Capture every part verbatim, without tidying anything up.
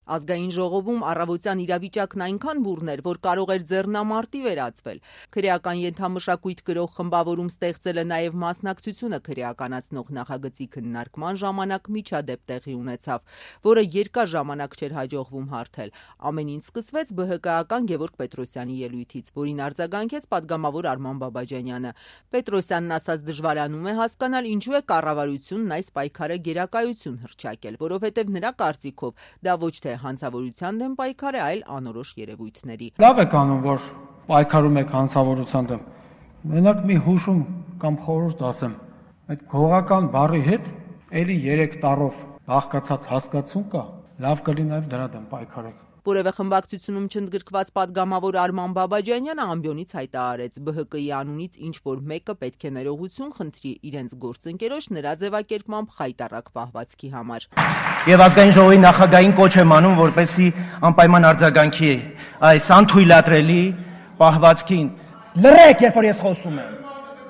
Ազգային ժողովում առավոտյան իրավիճակն այնքան բուռն էր, որ կարող էր ձեռնամարտի վերածվել։ Քրեական ենթամշակույթ գրող խմբավորում ստեղծելը նաև մասնակցությունը քրեականացնող նախագծի քննարկման ժամանակ միջադեպ տեղի ունեցավ, որը երկար ժամանակ չէր հաջողվում հարթել։ Ամեն ինչ սկսվեց ԲՀԿ-ական Գևորգ Պետրոսյանի ելույթից, որին արձագանքեց պատգամավոր Արման Բաբաջանյանը։ Պետրոսյանն ասաց դժվարանում է հասկանալ, ինչու է կառավարությունն այս պայքարը գերակայություն հռչակել, որովհետև նրա կարծիքով դա ոչ թե հանցավորության դեմ պայքար է, այլ անորոշ երևույթների։ Լավ եք անում, որ պայքարում եք հանցավորության դեմ։ Մենակ մի հուշում կամ խորհուրդ ասեմ, այդ գողական բառի հետ էլի երեք տարով բաղկացած հասկացություն կա, լավ կլինի նաև դրա դեմ պայքարեք։ Որևէ խմբակցությունում չընդգրկված պատգամավոր Արման Բաբաջանյանը ամբիոնից հայտարարեց ԲՀԿ-ի անունից ինչ որ մեկը պետք է ներողություն խնդրի իրենց գործընկերոջ նրա ձևակերպմամբ խայտառակ պահվածքի համար։ Եվ ազգային ժողովի նախագահին կոչ եմ անում, որպեսզի անպայման արձագանքի այս անթույլատրելի պահվածքին։ Լռեք, երբ որ ես խոսում եմ։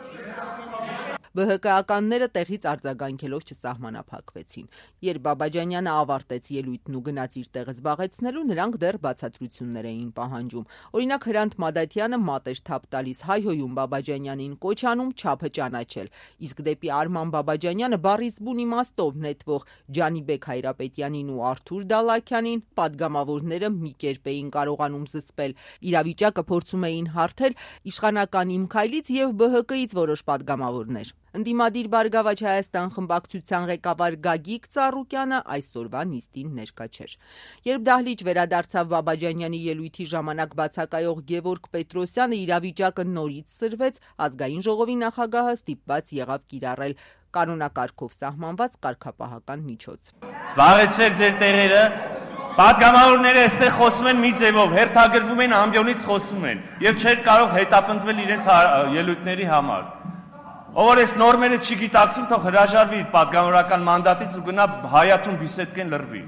ԲՀԿ-ականները տեղից արձագանքելով չսահմանափակվեցին։ Երբ Բաբաջանյանը ավարտեց ելույթն ու գնաց իր տեղը զբաղեցնելու, նրանք դեռ բացատրություններ էին պահանջում։ Օրինակ Հրանտ Մադաթյանը մատ էր թափ տալիս, հայհոյում Բաբաջանյանին, կոչ անում չափը ճանաչել։ Իսկ դեպի Արման Բաբաջանյանը բառից բուն իմաստով նետվող Ջանիբեկ Հայրապետյանին ու Արթուր Դալաքյանին պատգամավորները մի կերպ էին կարողանում զսպել։ Իրավիճակը փորձում էին հարթել իշխանական Իմ քայլից եւ ԲՀԿ-ից որոշ պատգամավորներ։ Ընդդիմադիր Բարգավաճ Հայաստան խմբակցության ղեկավար Գագիկ Ծառուկյանը այսօրվա նիստին ներկա չէր։ Երբ դահլիճ վերադարձավ Բաբաջանյանի ելույթի ժամանակ բացակայող Գևորգ Պետրոսյանը, իրավիճակը նորից սրվեց, ազգային ժողովի նախագահը ստիպված եղավ կիրառել կանոնակարգով սահմանված կարգապահական միջոց։ Զբաղեցրեք ձեր տեղերը, պատգամավորները այստեղ խոսում են մի ձևով, հերթագրվում են ամբիոնից խոսում են եւ չէր կարող հետապնդվել իրենց ելույթների համար։ Ով որ այս նորմերը չգիտակցում, թող հրաժարվի իր պատգամավորական մանդատից ու գնա Հայաթուն Բիսեդկեն լռվի։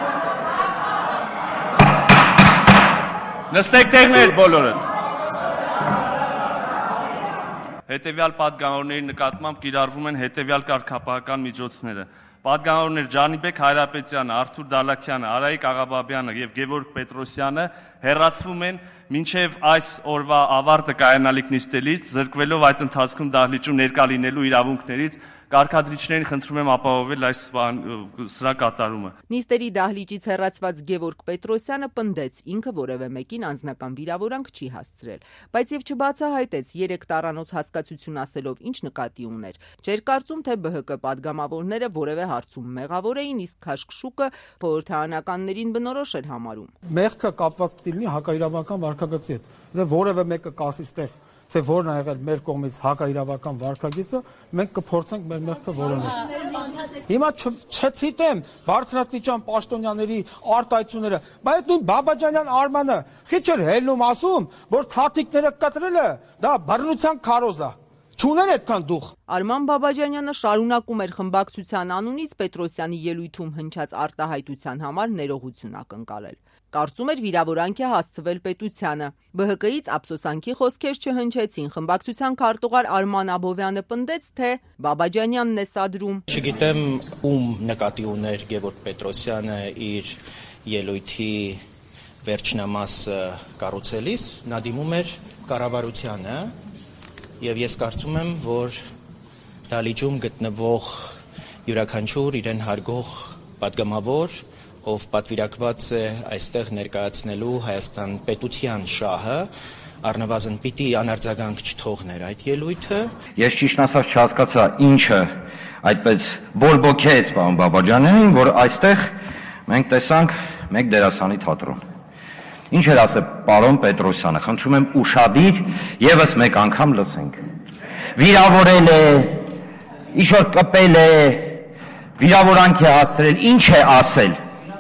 Նստեք տեղներ բոլորը։ Հետևյալ պատգամավորների նկատմամբ կիրառվում են հետևյալ կարգապահական միջոցները։ Պատգամավորներ Ջանիբեկ Հայրապետյանը, Արթուր Դալաքյանը, Արայիկ Աղաբաբյանը եւ Գևորգ Պետրոսյանը հեռացվում են մինչև այս օրվա ավարտը կայանալիք նիստելից, զրկվելով այդ ընթացքում դահլիճում ներկա լինելու իրավունքներից, կարգադրիչներին խնդրում եմ ապահովել այս սրա կատարումը։ Նիստերի դահլիճից հեռացված Գևորգ Պետրոսյանը պնդեց, ինքը որևէ մեկին անձնական վիրավորանք չի հասցրել, բայց եւ չբացահայտեց երեք տարանոց հասկացություն ասելով ինչ նկատի ուներ։ Չէր կարծում, թե ԲՀԿ պատգամավորները որևէ հարցում մեղավոր էին, իսկ քաշքշուկը խորհրդարանականներին բնորոշ էր համարում։ Մեղքը կապված պետք է լինի հակաիրավական վարքագծի հետ։ Դե որևէ մեկը կասի ստեղ թե որն ա եղել մեր կողմից հակաիրավական վարքագիծը, մենք կփորձենք մեր մեղքը որոնել։ Հիմա չցիտեմ բարձրաստիճան պաշտոնյաների արտահայտությունները, բայց նույն Բաբաջանյան Արմանը խիչ էր հելնում ասում, որ թաթիկները կտրելը դա բռնության քարոզ է։ Չուներ այդքան դուխ։ Արման Բաբաջանյանը շարունակում էր խմբակցության անունից Պետրոսյանի ելույթում հնչած արտահայտության համար ներողություն ակնկալել։ Կարծում էր վիրավորանք է հասցվել պետությանը։ ԲՀԿ-ից ափսոսանքի խոսքեր չհնչեցին։ Խմբակցության քարտուղար Արման Աբովյանը պնդեց, թե Բաբաջանյանն է սադրում։ Չգիտեմ ում նկատի ուներ Գևորգ Պետրոսյանը իր ելույթի վերջնամասը կառուցելիս, նա դիմում էր կառավարությանը, եւ ես կարծում եմ, որ դահլիճում գտնվող յուրաքանչյուր իրեն հարգող պատգամավոր, ով պատվիրակված է այստեղ ներկայացնելու Հայաստան պետության շահը, առնվազն պիտի անարձագանք չթողներ այդ ելույթը։ Ես ճիշտ ասած չհասկացա ինչը այդպես բորբոքեց պարոն Բաբաջանյանին, որ այստեղ մենք տեսանք մեկ դերասանի թատրոն։ Ինչ էր ասել պարոն Պետրոսյանը, խնդրում եմ ուշադիր եւս մեկ անգամ լսենք։ Վիրավորել է, ինչ-որ կպել է, վիրավորանք է հասցրել, ինչ է ասել։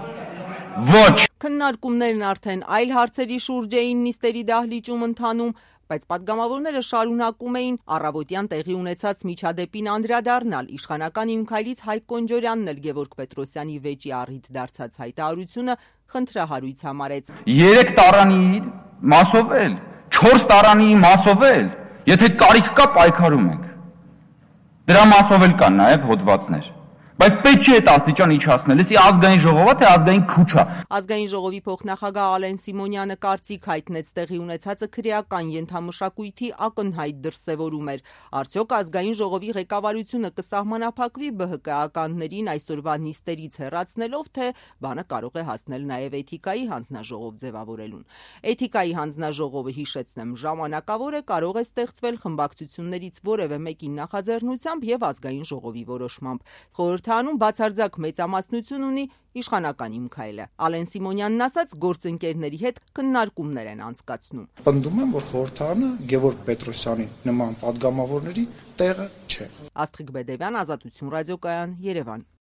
Ոչ։ Քննարկումներն արդեն այլ հարցերի շուրջ էին նիստերի դահլիճում ընթանում, բայց պատգամավորները շարունակում էին առավոտյան տեղի ունեցած միջադեպին անդրադառնալ։ Իշխանական Իմ քայլից Հայկ Կոնջորյանն էլ Գևորգ Պետրոսյանի վեճի առիթ դարձած հայտարարությունը խնդրահարույց համարեց։ Երեք տարանի մասով էլ, չորս տարանի մասով էլ, եթե կարիք կա պայքարում ենք։ Դրա մասով էլ կան նաև հոդվածներ։ Բայց պետք չէ այդ աստիճան իջացնել, էսի ազգային ժողովա թե ազգային քուչա։ Ազգային ժողովի փոխնախագահ Ալեն Սիմոնյանը կարծիք հայտնեց տեղի ունեցածը քրեական ենթամշակույթի ակնհայտ դրսևորում էր։ Արդյոք ազգային ժողովի ղեկավարությունը կսահմանափակվի ԲՀԿ-ականներին այսօրվա նիստերից հեռացնելով, թե բանը կարող է հասնել նաև էթիկայի հանձնաժողով ձևավորելուն։ Էթիկայի հանձնաժողովը, հիշեցնեմ, ժամանակավոր է, կարող է ստեղծվել խմբակցություններից որևէ մեկի նախաձեռնությամբ եւ ազգային ժողովի որոշմամբ։ Խորհրդանում բացարձակ մեծամասնություն ունի իշխանական Իմքայելը։ Ալեն Սիմոնյանն ասաց, գործընկերների հետ քննարկումներ են անցկացնում։ Պնդում եմ, որ խորհրդարանը Գևորգ Պետրոսյանի նման падգամավորների տեղը չէ։ Աստղիկ Բեդևյան, Ազատություն ռադիոկայան, Երևան։